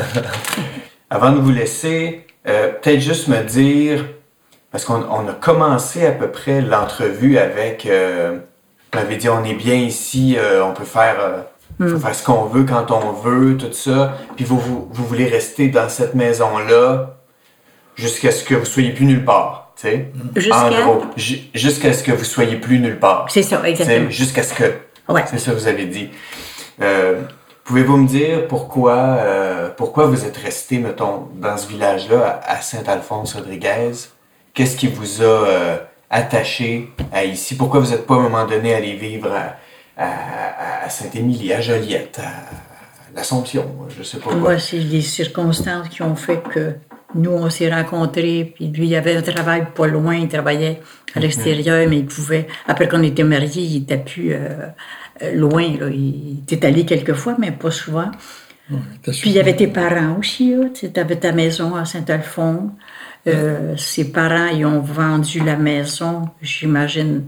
Avant de vous laisser, euh, peut-être juste me dire... Parce qu'on on a commencé à peu près l'entrevue avec... Euh, on avait dit, on est bien ici, euh, on peut faire... Euh, mm. faut faire ce qu'on veut, quand on veut, tout ça. Puis vous, vous, vous voulez rester dans cette maison-là jusqu'à ce que vous soyez plus nulle part. Jusqu'à... En gros, ju- jusqu'à ce que vous soyez plus nulle part. C'est ça, exactement. T'sais, jusqu'à ce que... Ouais. C'est ça que vous avez dit. Euh, pouvez-vous me dire pourquoi, euh, pourquoi vous êtes resté, mettons, dans ce village-là, à Saint-Alphonse-Rodriguez? Qu'est-ce qui vous a euh, attaché à ici? Pourquoi vous n'êtes pas, à un moment donné, allé vivre à, à, à Saint-Émilie, à Joliette, à l'Assomption? Je sais pas quoi. Moi, c'est des circonstances qui ont fait que nous, on s'est rencontrés, puis lui, il avait un travail pas loin, il travaillait à l'extérieur, mm-hmm. mais il pouvait... Après qu'on était mariés, il était plus euh, loin, là. Il était allé quelques fois, mais pas souvent. Ouais, puis il y avait tes parents aussi, tu avais ta maison à Saint-Alphonse. Euh, ouais. Ses parents, ils ont vendu la maison, j'imagine...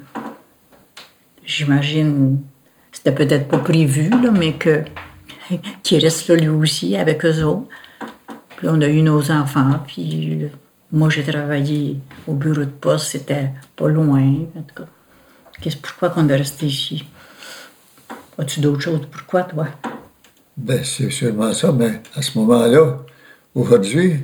J'imagine... C'était peut-être pas prévu, là, mais que qu'il reste là, lui aussi, avec eux autres. Puis on a eu nos enfants, puis moi, j'ai travaillé au bureau de poste, c'était pas loin. En tout cas, qu'est-ce, pourquoi qu'on est resté ici? As-tu d'autres choses? Pourquoi, toi? Ben, c'est sûrement ça, mais à ce moment-là, aujourd'hui,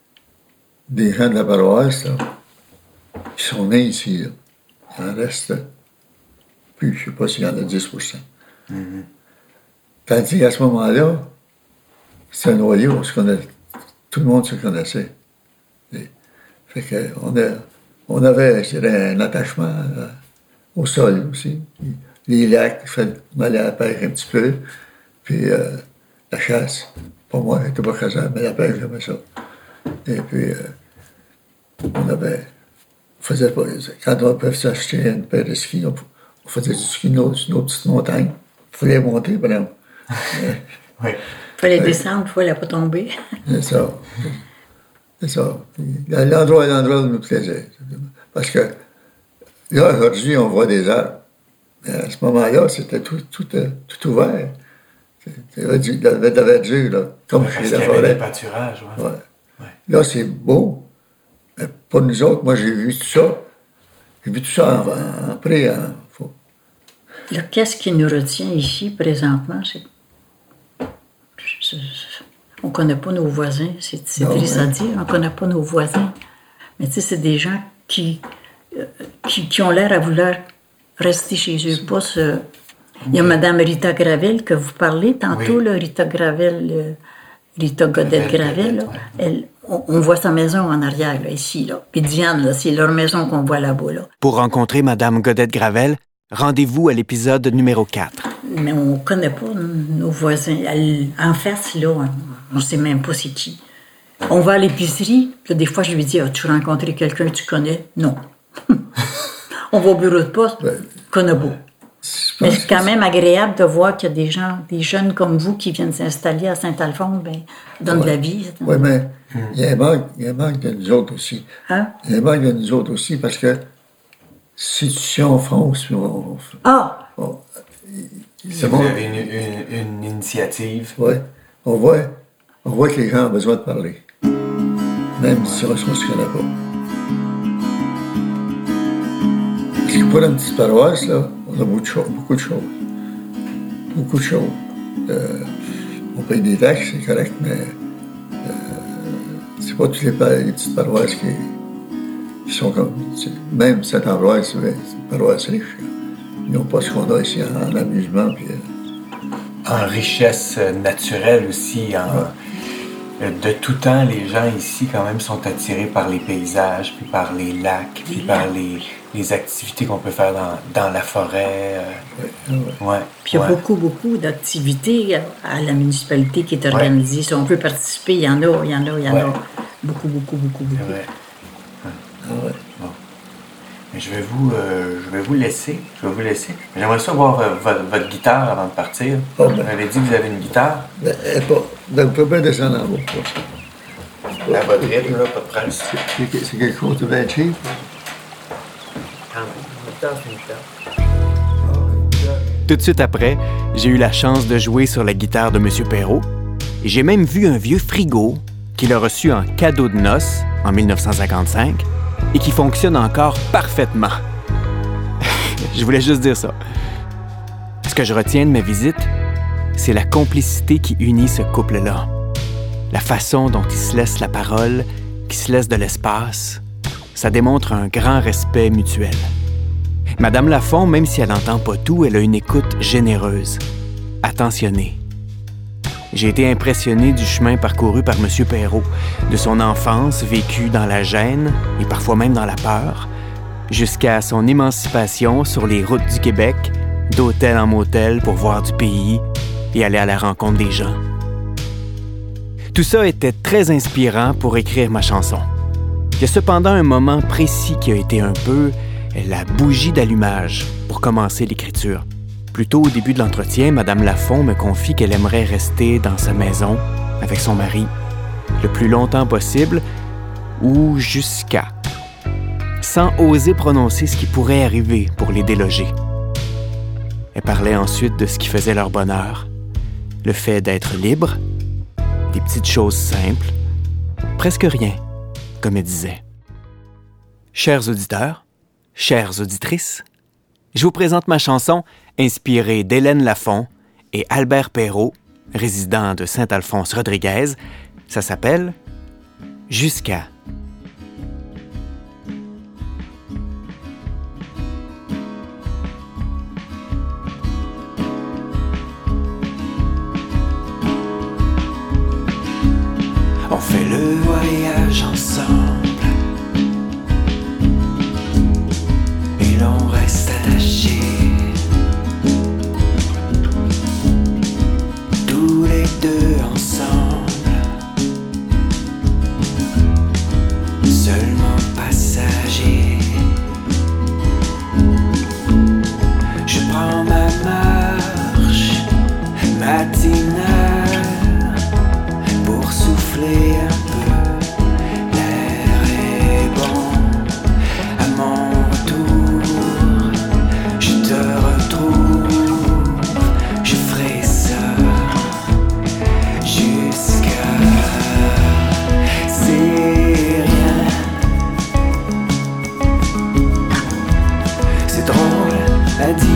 des gens de la paroisse, là, qui sont nés ici, là, il en reste plus, je ne sais pas s'il y en a dix pour cent. Mm-hmm. Tandis qu'à ce moment-là, c'est un noyau, parce qu'on a... Tout le monde se connaissait. Et, fait que on, a, on avait, je dirais, un attachement euh, au sol aussi. Puis, les lacs, on allait à la pêche un petit peu. Puis euh, la chasse. Pour moi, j'étais pas chasseur, mais la pêche, j'aimais ça. Et puis, euh, on avait... On faisait pas... Quand on pouvait s'acheter une paire de skis, on, on faisait du ski sur nos petites montagnes. Il fallait monter, par exemple. Oui. Il fallait descendre, il fallait pas tomber. C'est ça. C'est ça. L'endroit, l'endroit nous plaisait. Parce que là, aujourd'hui, on voit des arbres. Mais à ce moment-là, c'était tout, tout, tout ouvert. Il y avait de la verdure, là, comme ouais, chez la forêt. Il y avait des pâturages, ouais. Ouais. Ouais. Là, c'est beau. Mais pour nous autres, moi, j'ai vu tout ça. J'ai vu tout ça en, en, après. En, faut... Là, qu'est-ce qui nous retient ici, présentement? C'est... On ne connaît pas nos voisins, c'est, c'est non, triste ouais. à dire, on ne connaît pas nos voisins. Mais tu sais, c'est des gens qui, euh, qui, qui ont l'air à vouloir rester chez eux. Pas ce... Il y a Mme Rita Gravel que vous parlez tantôt, oui. là, Rita Gravel, euh, Rita Godette-Gravel. Là, ouais. elle, on, on voit sa maison en arrière, là, ici. Là. Puis Diane, là, c'est leur maison qu'on voit là-bas. Là. Pour rencontrer Mme Godette-Gravel, rendez-vous à l'épisode numéro quatre. Mais on ne connaît pas nos voisins. En face, là, on ne sait même pas c'est qui. On va à l'épicerie, là, des fois, je lui dis, as-tu rencontré quelqu'un que tu connais? Non. On va au bureau de poste, ben, connais pas. Mais c'est quand même agréable de voir qu'il y a des gens, des jeunes comme vous qui viennent s'installer à Saint-Alphonse, ben, donnent ouais. de la vie. Oui, mais il y a un manque, il y a un manque de nous autres aussi. Hein? Il y a un manque de nous autres aussi parce que si on France, on, ah! On, si vous bon. avez une, une, une initiative. Oui. On voit, on voit que les gens ont besoin de parler. même si on ne se connaît pas. Parce que pour une petite paroisse, là, on a beaucoup de choses. Beaucoup de choses. Beaucoup de choses. Euh, on paye des taxes, c'est correct, mais euh, c'est pas toutes les, les petites paroisses qui, qui sont comme... Même cette paroisse, c'est une paroisse riche. Ils n'ont pas ce qu'on a ici en, en amusement. Puis, euh... en richesse naturelle aussi. En, ouais. De tout temps, les gens ici, quand même, sont attirés par les paysages, puis par les lacs, puis par les, les activités qu'on peut faire dans, dans la forêt. Ouais, ouais. Ouais, puis il y a ouais. beaucoup, beaucoup d'activités à la municipalité qui est organisée. Ouais. Si on peut participer, il y en a, il y en a, il y en ouais. a. Beaucoup, beaucoup, beaucoup, beaucoup. C'est vrai. Ouais. Ah ouais. Bon. Mais je vais vous, euh, je vais vous laisser. Je vais vous laisser. J'aimerais ça voir euh, votre, votre guitare avant de partir. Oh, ben. Vous m'avez dit que vous avez une guitare. Ben, elle pas. Donc, vous pouvez bien descendre en haut pour ça. À votre rythme, là, pas de problème. C'est, c'est quelque chose de bien cheap. Tout de suite après, j'ai eu la chance de jouer sur la guitare de M. Perrault. Et j'ai même vu un vieux frigo qu'il a reçu en cadeau de noces en dix-neuf cent cinquante-cinq et qui fonctionne encore parfaitement. Je voulais juste dire ça. Ce que je retiens de ma visite, c'est la complicité qui unit ce couple-là. La façon dont ils se laissent la parole, qu'ils se laissent de l'espace, ça démontre un grand respect mutuel. Madame Lafont, même si elle n'entend pas tout, elle a une écoute généreuse, attentionnée. J'ai été impressionné du chemin parcouru par M. Perrault, de son enfance vécue dans la gêne et parfois même dans la peur, jusqu'à son émancipation sur les routes du Québec, d'hôtel en motel pour voir du pays et aller à la rencontre des gens. Tout ça était très inspirant pour écrire ma chanson. Il y a cependant un moment précis qui a été un peu la bougie d'allumage pour commencer l'écriture. Plus tôt au début de l'entretien, Mme Lafont me confie qu'elle aimerait rester dans sa maison avec son mari le plus longtemps possible ou jusqu'à, sans oser prononcer ce qui pourrait arriver pour les déloger. Elle parlait ensuite de ce qui faisait leur bonheur, le fait d'être libre, des petites choses simples, presque rien, comme elle disait. Chers auditeurs, chères auditrices, je vous présente ma chanson inspirée d'Hélène Lafont et Albert Perrault, résident de Saint-Alphonse-Rodriguez. Ça s'appelle « Jusqu'à ». On fait le voyage ensemble et l'on reste attaché. Tous les deux ensemble, seulement passagers. Je prends ma marche matinale pour souffler un peu, l'air est bon. À mon retour, je te retrouve, je ferai ça jusqu'à... C'est rien, c'est drôle à dire.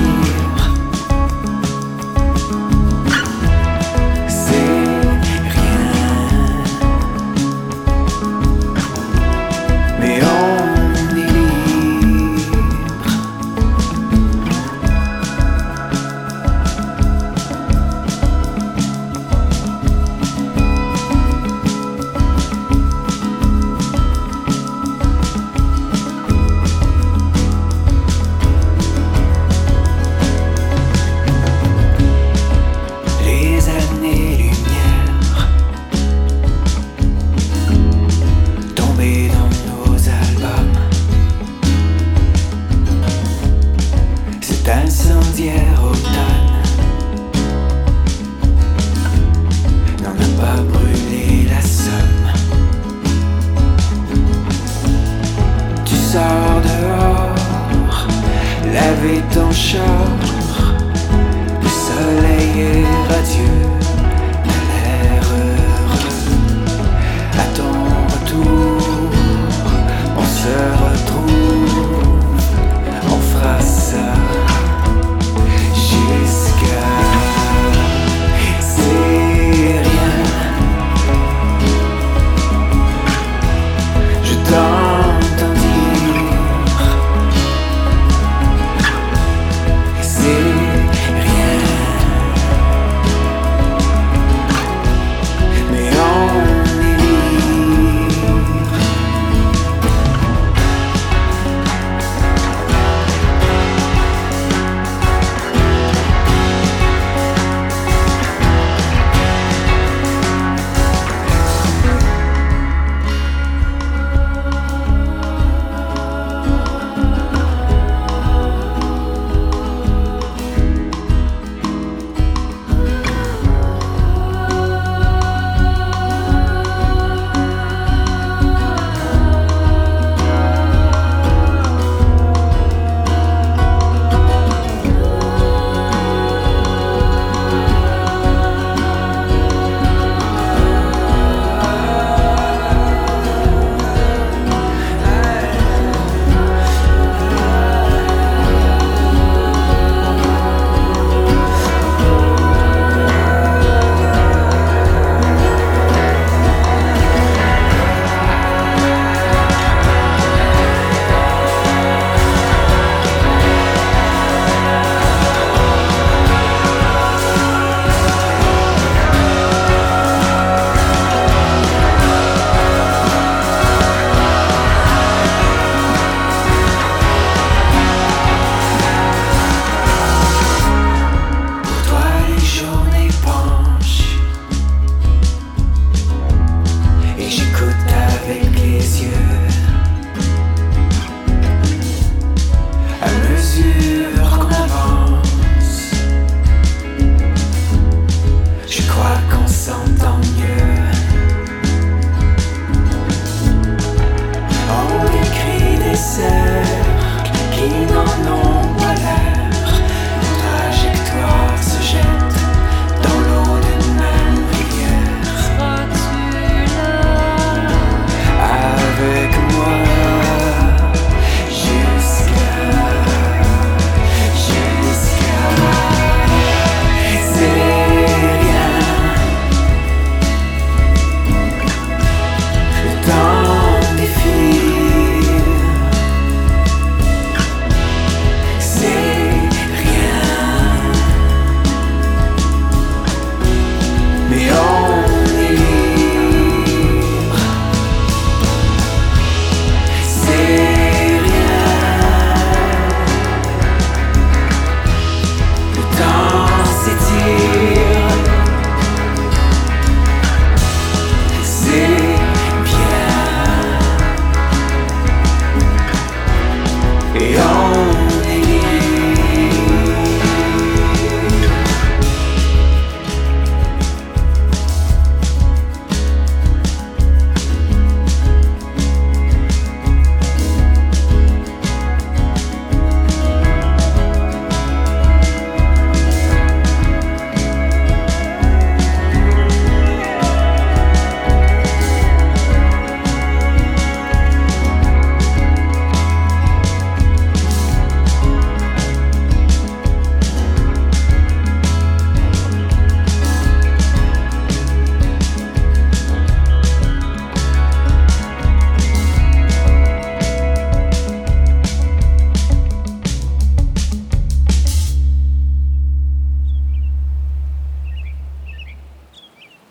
Ton char, le soleil est radieux, t'as l'air heureux. À ton retour,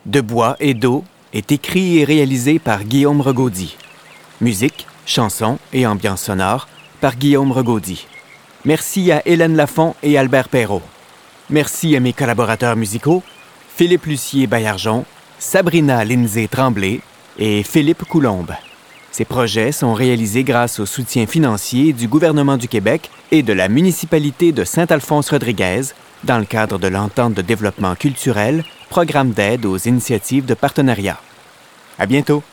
De bois et d'eau est écrit et réalisé par Guillaume Regaudy. Musique, chansons et ambiance sonore par Guillaume Regaudy. Merci à Hélène Lafont et Albert Perrault. Merci à mes collaborateurs musicaux, Philippe Lucier-Baillargeon, Sabrina Lindsay-Tremblay et Philippe Coulombe. Ces projets sont réalisés grâce au soutien financier du gouvernement du Québec et de la municipalité de Saint-Alphonse-Rodriguez dans le cadre de l'entente de développement culturel, programme d'aide aux initiatives de partenariat. À bientôt!